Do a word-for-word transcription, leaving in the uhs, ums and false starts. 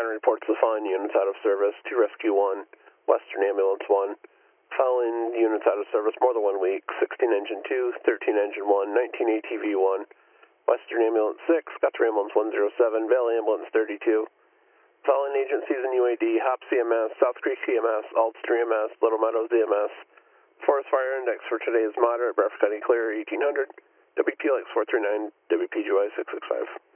County reports the following units out of service: two Rescue one, Western Ambulance one. Following units out of service more than one week: sixteen Engine two, thirteen Engine one, nineteen A T V one, Western Ambulance six, Guthrie Ambulance one oh seven, Valley Ambulance thirty-two. Following agencies in U A D: HOPS E M S, South Creek E M S, Ulster E M S, Little Meadows E M S. Forest Fire Index for today is moderate, Bradford County clear eighteen hundred, W P L X four three nine, W P G Y six six five.